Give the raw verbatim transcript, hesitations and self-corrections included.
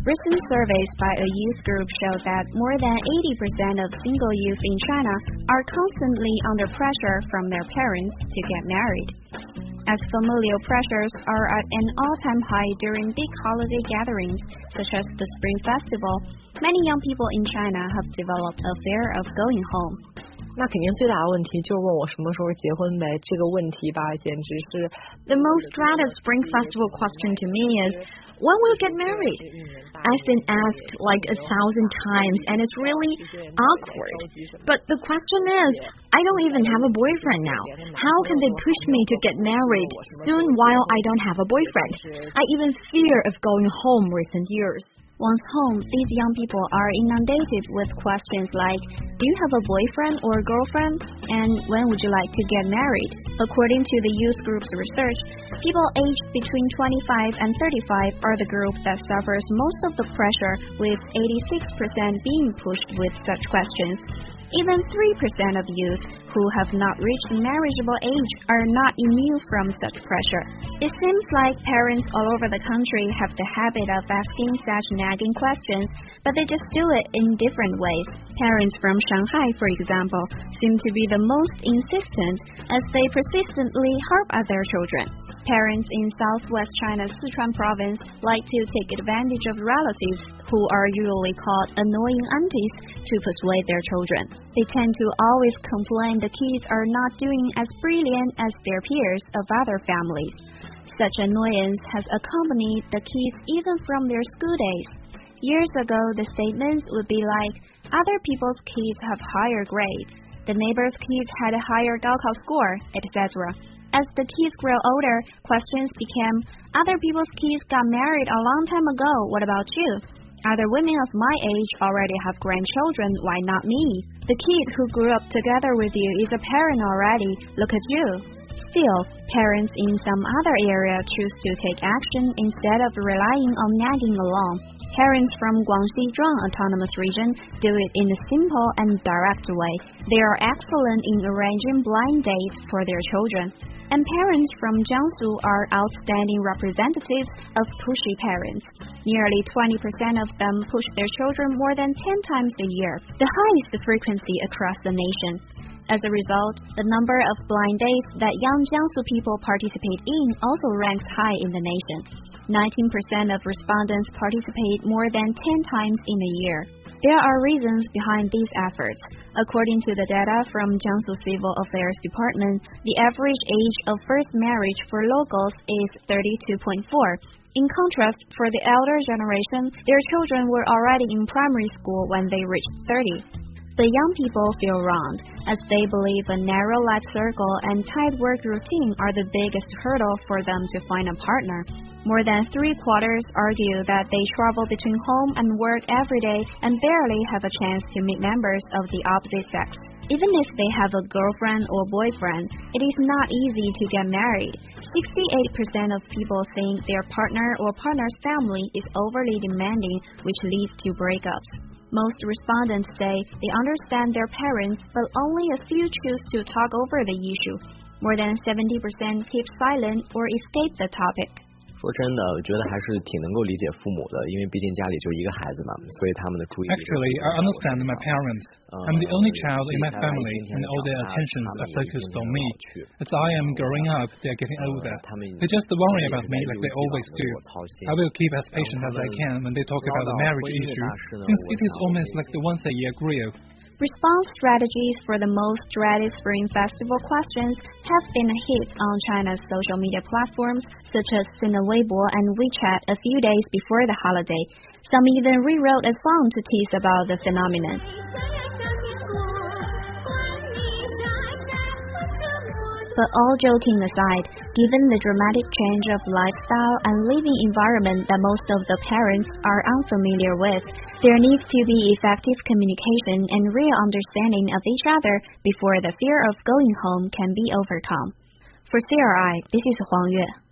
Recent surveys by a youth group show that more than eighty percent of single youth in China are constantly under pressure from their parents to get married. As familial pressures are at an all-time high during big holiday gatherings, such as the Spring Festival, many young people in China have developed a fear of going home. 那肯定最大的问题就是问我什么时候结婚呗，这个问题吧，简直是 The most dreaded Spring Festival question to me is, when will you get married? I've been asked like a thousand times and it's really awkward. But the question is, I don't even have a boyfriend now. How can they push me to get married soon while I don't have a boyfriend? I even fear of going home recent years. Once home, these young people are inundated with questions like, do you have a boyfriend or girlfriend? And when would you like to get married? According to the youth group's research, people aged between twenty-five and thirty-five are the group that suffers most of the pressure, with eighty-six percent being pushed with such questions. Even three percent of youth who have not reached marriageable age are not immune from such pressure. It seems like parents all over the country have the habit of asking such nagging questions, but they just do it in different ways. Parents from Shanghai, for example, seem to be the most insistent as they persistently harp at their children. Parents in southwest China's Sichuan province like to take advantage of relatives who are usually called annoying aunties to persuade their children. They tend to always complain the kids are not doing as brilliant as their peers of other families. Such annoyance has accompanied the kids even from their school days. Years ago, the statements would be like, other people's kids have higher grades, the neighbor's kids had a higher Gaokao score, et cetera. As the kids grow older, questions became, other people's kids got married a long time ago, what about you? Other women of my age already have grandchildren, why not me? The kid who grew up together with you is a parent already, look at you. Still, parents in some other area choose to take action instead of relying on nagging alone. Parents from Guangxi Zhuang Autonomous Region do it in a simple and direct way. They are excellent in arranging blind dates for their children. And parents from Jiangsu are outstanding representatives of pushy parents. Nearly twenty percent of them push their children more than ten times a year, the highest frequency across the nation. As a result, the number of blind dates that young Jiangsu people participate in also ranks high in the nation. nineteen percent of respondents participate more than ten times in a year. There are reasons behind these efforts. According to the data from Jiangsu Civil Affairs Department, the average age of first marriage for locals is thirty-two point four. In contrast, for the elder generation, their children were already in primary school when they reached thirty. The young people feel wronged, as they believe a narrow life circle and tight work routine are the biggest hurdle for them to find a partner. More than three quarters argue that they travel between home and work every day and barely have a chance to meet members of the opposite sex. Even if they have a girlfriend or boyfriend, it is not easy to get married. sixty-eight percent of people think their partner or partner's family is overly demanding, which leads to breakups. Most respondents say they understand their parents, but only a few choose to talk over the issue. More than seventy percent keep silent or escape the topic. 说真的，我觉得还是挺能够理解父母的，因为毕竟家里就一个孩子嘛，所以他们的注意力。 Actually, I understand my parents. I'm the only child in my family, and all their attentions are focused on me. As I am growing up, they are getting older. They just worry about me like they always do. I will keep as patient as I can when they talk about the marriage issue, since it is almost like the once-a-year grill. Response strategies for the most dreaded Spring Festival questions have been a hit on China's social media platforms such as Sina Weibo and WeChat a few days before the holiday. Some even rewrote a song to tease about the phenomenon. But all joking aside, given the dramatic change of lifestyle and living environment that most of the parents are unfamiliar with, there needs to be effective communication and real understanding of each other before the fear of going home can be overcome. For C R I, this is Huang Yue.